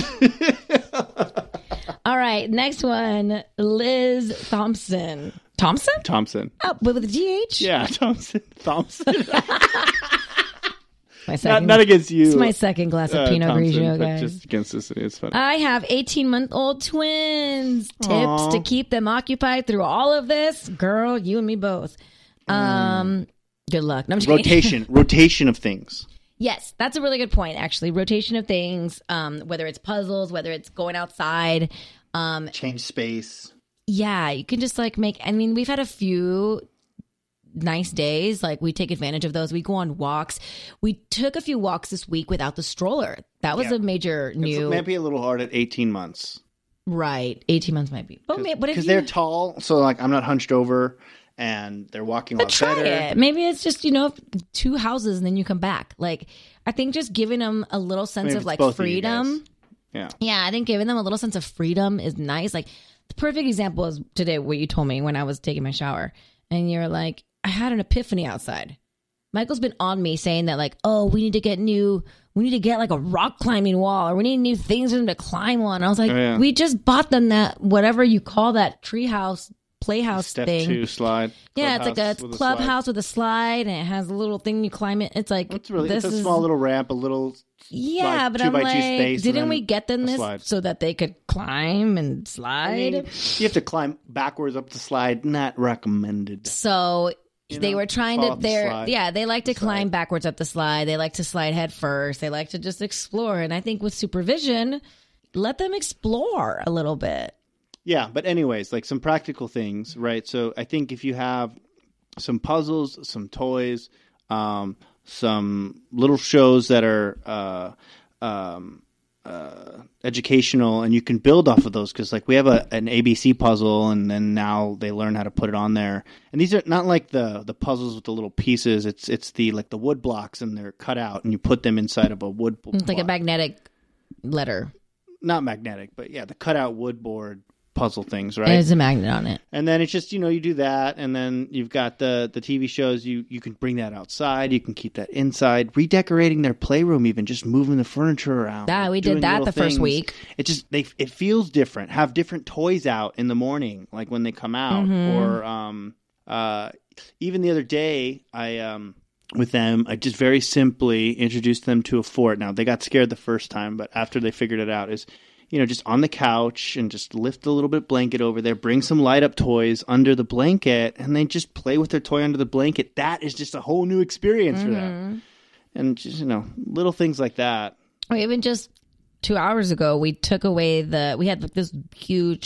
All right. Next one. Liz Thompson. Thompson? Thompson. Oh, but with a T H? Yeah, Thompson. Thompson. My not, second, not against you. it's my second glass of uh, Pinot Thompson, Grigio, but guys. just against this. It's fun. I have eighteen-month-old twins. Tips Aw. to keep them occupied through all of this. Girl, you and me both. Um, Good luck. No, I'm just kidding. rotation. rotation of things. Yes, that's a really good point, actually. Rotation of things, um, whether it's puzzles, whether it's going outside. Um, Change space. yeah, you can just like make, I mean, we've had a few nice days. Like we take advantage of those. We go on walks. We took a few walks this week without the stroller. That was Yeah. a major new. It might be a little hard at eighteen months. Right. eighteen months might be. But, may- but if Because you they're tall, so like I'm not hunched over, and they're walking a But lot try better. it. Maybe it's just, you know, two houses and then you come back. Like, I think just giving them a little sense Maybe of it's like both of you freedom. guys. Yeah. Yeah, I think giving them a little sense of freedom is nice. Like, the perfect example is today what you told me when I was taking my shower. And you're like, I had an epiphany outside. Michael's been on me saying that, like, oh, we need to get new, we need to get like a rock climbing wall, or we need new things for them to climb on. I was like, Oh, yeah. we just bought them that, whatever you call that treehouse, playhouse Step thing. two slide. Yeah, it's like a Clubhouse with clubhouse with a slide, and it has a little thing you climb it. It's like slide. It's really this it's a is, small little ramp, a little yeah, like, but two I'm by two like, space, and didn't then we get them a this slide. so that they could climb and I slide? mean, you have to climb backwards up the slide. Not recommended. So You they know, were trying fall to. off the They're slide. yeah, they like to Slide. climb backwards up the slide. They like to slide head first. They like to just explore. And I think with supervision, let them explore a little bit. Yeah, but anyways, like some practical things, right? So I think if you have some puzzles, some toys, um, some little shows that are uh, um, uh, educational, and you can build off of those, because like we have a an A B C puzzle, and then now they learn how to put it on there. And these are not like the the puzzles with the little pieces. It's it's the like the wood blocks, and they're cut out, and you put them inside of a wood It's like a block. magnetic letter. Not magnetic, but yeah, the cutout wood board puzzle things, right? There's a magnet on it. And then it's just, you know, you do that, and then you've got the the T V shows. You you can bring that outside. You can keep that inside. Redecorating their playroom, even just moving the furniture around. Yeah, we did doing that little the first things. week. It just they it feels different. Have different toys out in the morning, like when they come out, Mm-hmm. or um uh even the other day I um. with them, I just very simply introduced them to a fort. Now, they got scared the first time, but after they figured it out, is, you know, just on the couch and just lift a little bit blanket over there, bring some light up toys under the blanket, and then just play with their toy under the blanket. That is just a whole new experience Mm-hmm. for them. And just, you know, little things like that. Or even just two hours ago, we took away the, we had like this huge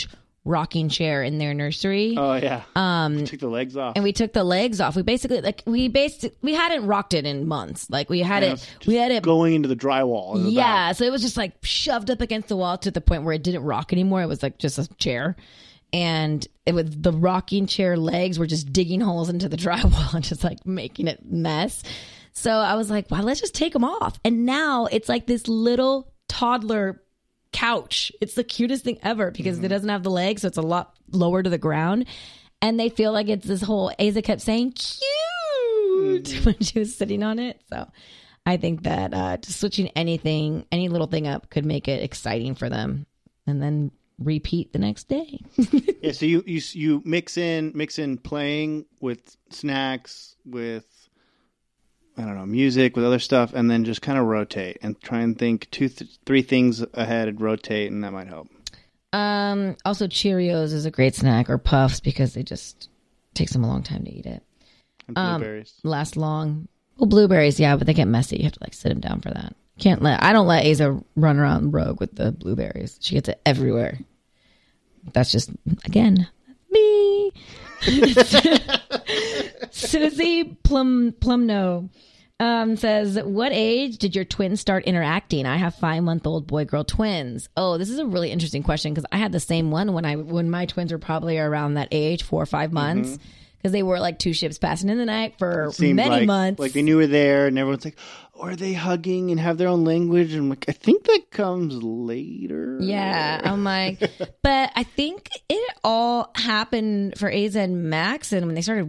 rocking chair in their nursery. Oh yeah. Um, we took the legs off, and we took the legs off. We basically like we basically we hadn't rocked it in months. Like we had and it, it we had it going into the drywall. In the yeah, back. So it was just like shoved up against the wall to the point where it didn't rock anymore. It was like just a chair, and it was the rocking chair legs were just digging holes into the drywall and just like making it mess. So I was like, "Wow, let's just take them off." And now it's like this little toddler couch. It's the cutest thing ever because mm-hmm. it doesn't have the legs, so it's a lot lower to the ground. And they feel like it's this whole, Asa kept saying cute mm-hmm. when she was sitting on it. So I think that uh, just switching anything, any little thing up could make it exciting for them, and then repeat the next day. Yeah, so you, you you mix in mix in playing with snacks, with I don't know, music, with other stuff, and then just kind of rotate and try and think two, th- three things ahead and rotate, and that might help. Um. Also, Cheerios is a great snack, or Puffs, because it just takes them a long time to eat it. And blueberries. Um, last long. Well, blueberries, yeah, but they get messy. You have to like sit them down for that. Can't let. I don't let Asa run around rogue with the blueberries. She gets it everywhere. That's just again me. Susie Plum Plumno um, says, "What age did your twins start interacting? I have five month old boy girl twins." Oh, this is a really interesting question because I had the same one when I when my twins were probably around that age, four or five months, because mm-hmm. they were like two ships passing in the night for many like, months. Like they knew we were there, and everyone's like, oh, "Are they hugging and have their own language?" And I'm like, I think that comes later. Yeah, I'm like, but I think it all happened for Asa and Max, and when they started.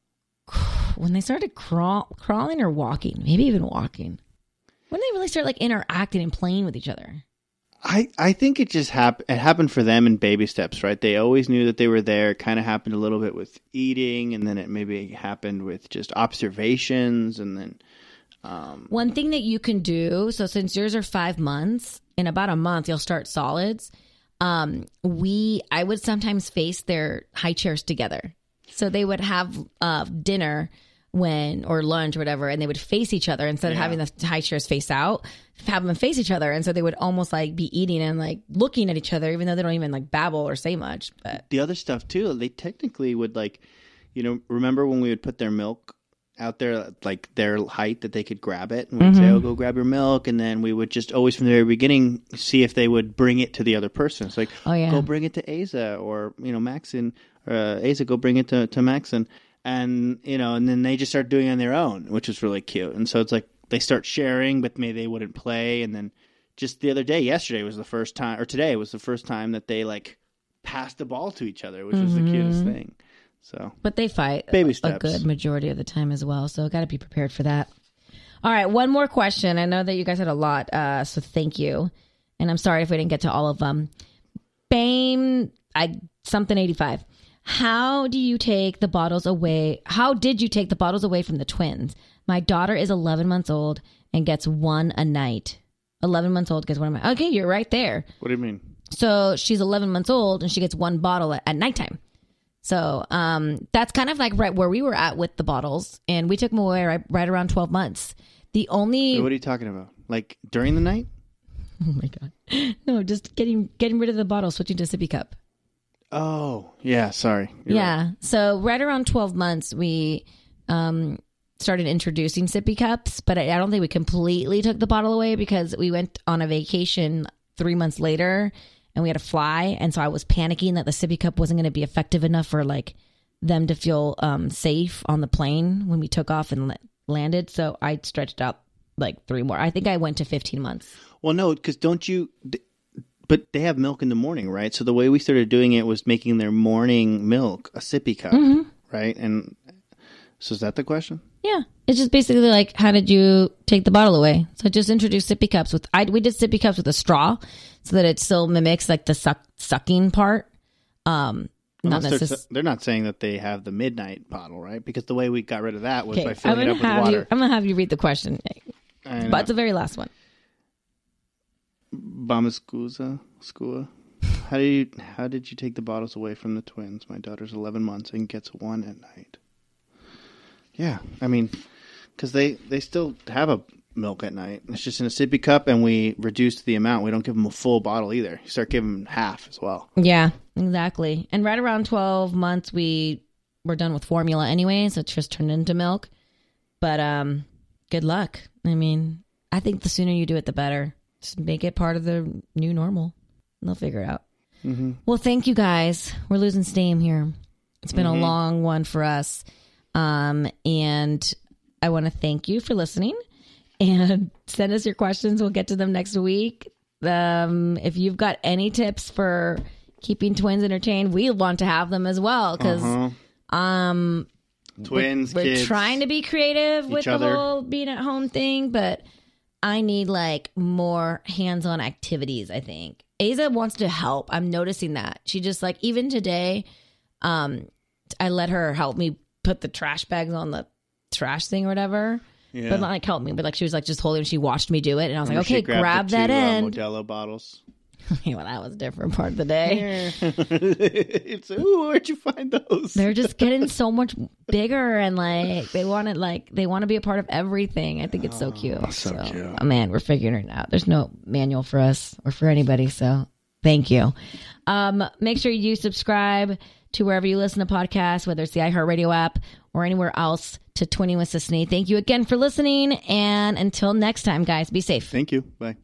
When they started crawl, crawling or walking, maybe even walking, when they really start like interacting and playing with each other. I, I think it just happened. It happened for them in baby steps, right? They always knew that they were there. It kind of happened a little bit with eating, and then it maybe happened with just observations, and then. Um, One thing that you can do. So since yours are five months, in about a month you'll start solids. Um, we I would sometimes face their high chairs together. So they would have uh, dinner when or lunch or whatever, and they would face each other instead yeah. of having the high chairs face out, have them face each other. And so they would almost like be eating and like looking at each other, even though they don't even like babble or say much. But the other stuff too, they technically would like, you know, remember when we would put their milk out there, like their height that they could grab it, and we'd mm-hmm. say, "Oh, go grab your milk," and then we would just always from the very beginning see if they would bring it to the other person. It's like, oh, yeah. go bring it to Asa, or you know, Maxon. Uh, Asa, go bring it to, to Maxon. And, you know, and then they just start doing it on their own, which is really cute. And so it's like they start sharing, but maybe they wouldn't play. And then just the other day, yesterday was the first time, or today was the first time that they like passed the ball to each other, which mm-hmm. was the cutest thing. So, but they fight baby a, a good majority of the time as well. So got to be prepared for that. All right. One more question. I know that you guys had a lot. Uh, so thank you. And I'm sorry if we didn't get to all of them. Bame, I something eighty-five. How do you take the bottles away? How did you take the bottles away from the twins? My daughter is eleven months old and gets one a night. eleven months old gets one a night. Okay, you're right there. What do you mean? So she's eleven months old and she gets one bottle at, at nighttime. So um, that's kind of like right where we were at with the bottles. And we took them away right, right around twelve months. The only... Wait, what are you talking about? Like during the night? Oh my God. No, just getting getting rid of the bottle, switching to sippy cup. Oh, yeah, sorry. You're yeah. right. So right around twelve months, we um, started introducing sippy cups, but I, I don't think we completely took the bottle away because we went on a vacation three months later and we had to fly. And so I was panicking that the sippy cup wasn't going to be effective enough for like them to feel um, safe on the plane when we took off and la- landed. So I stretched out like three more. I think I went to fifteen months. Well, no, because don't you... Th- But they have milk in the morning, right? So the way we started doing it was making their morning milk a sippy cup, mm-hmm. right? And so is that the question? Yeah. It's just basically like, how did you take the bottle away? So just introduce sippy cups with, I, we did sippy cups with a straw so that it still mimics like the suck, sucking part. Um, not they're, necess- they're not saying that they have the midnight bottle, right? Because the way we got rid of that was okay, by filling it up with have water. You, I'm going to have you read the question, but it's the very last one. Bamascusa, Skua. How did you how did you take the bottles away from the twins? My daughter's eleven months and gets one at night. Yeah, I mean, because they, they still have a milk at night. It's just in a sippy cup, and we reduce the amount. We don't give them a full bottle either. You start giving them half as well. Yeah, exactly. And right around twelve months, we were done with formula anyway, so it's just turned into milk. But um, good luck. I mean, I think the sooner you do it, the better. Just make it part of the new normal. They'll figure it out. Mm-hmm. Well, thank you guys. We're losing steam here. It's been mm-hmm. a long one for us. Um, and I want to thank you for listening. And send us your questions. We'll get to them next week. Um, if you've got any tips for keeping twins entertained, we want to have them as well. Because uh-huh. um, twins, we're, we're kids, trying to be creative with other. the whole being at home thing. But I need like more hands-on activities, I think. Aza wants to help. I'm noticing that. She just like, even today, um, I let her help me put the trash bags on the trash thing or whatever. Yeah. But not like help me, but like she was like just holding. She watched me do it, and I was like, "Okay, grab that two, in." Uh, Modelo bottles. Well, that was a different part of the day. It's ooh, where'd you find those? They're just getting so much bigger, and like they want it, like they want to be a part of everything. I think it's so cute. Oh, so, so cute. Oh man, we're figuring it out. There's no manual for us or for anybody, so thank you. Um, make sure you subscribe to wherever you listen to podcasts, whether it's the iHeartRadio app or anywhere else, to Twinning with Sisney. Thank you again for listening. And until next time, guys, be safe. Thank you. Bye.